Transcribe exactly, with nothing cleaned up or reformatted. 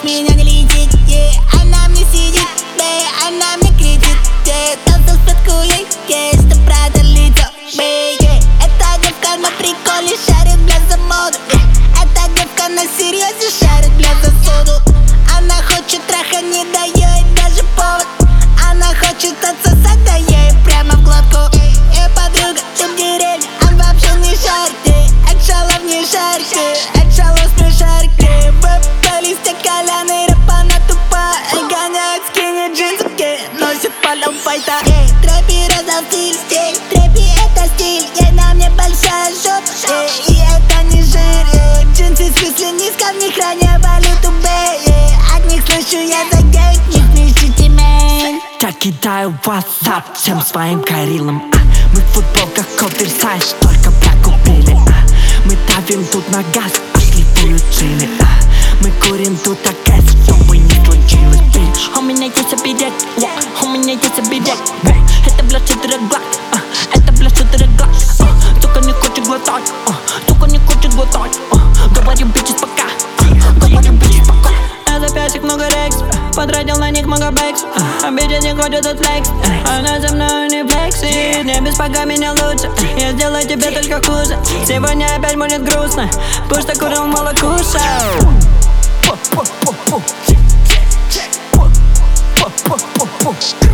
с меня не летит, yeah. Она мне сидит, бэй, она мне кричит, yeah. Танцев спяткует, yeah. Что правда лицо, бэй, yeah. Эта девка на приколе шарит, бля, за моду, yeah. Эта девка на серьезе шарит, бля, за суду. Она хочет траха, не даю ей даже повод. Она хочет отсосать, да я ей прямо в глотку. Эй, подруга, ты в деревне, он вообще не шарит, yeah. Эк шалов не шарит, yeah. Эк шалов смешарит, yeah. Выпали стекаляны, рэп, она тупая. Гоняет скини джинсы, yeah. Носит полом файта, yeah. Трэпи раздал стиль, yeah. Трэпи это стиль, yeah. На мне большая жопа, yeah. И это не жир, yeah. Джинсы в смысле низко, в них ранее валюту, бэй, yeah. От них слышу я за гей, не смешите, мэн. Я кидаю WhatsApp всем своим гориллам, а. Мы в футболках оверсайз, только прокупили, а. Мы давим тут на газ, пошли получили, а. Мы курим тут агресс, чтобы не случилось, бич. У меня есть оберег, у меня есть оберег. Это блядь четыре глаз, а. Это блядь четыре глаз, а. Только не хочет глотать, а. Только не хочет глотать, а. Говорю, бичес, пока, а. Говорю, бичес, пока. Я за пясик много рекс, потратил на них много бэкс. Обидеть не хочет от флекс, она со мной не флексит. Не беспокой меня лучше, я сделаю тебе только хуже. Сегодня опять будет грустно, пусть ты курил мало кушал. По-по-по-по,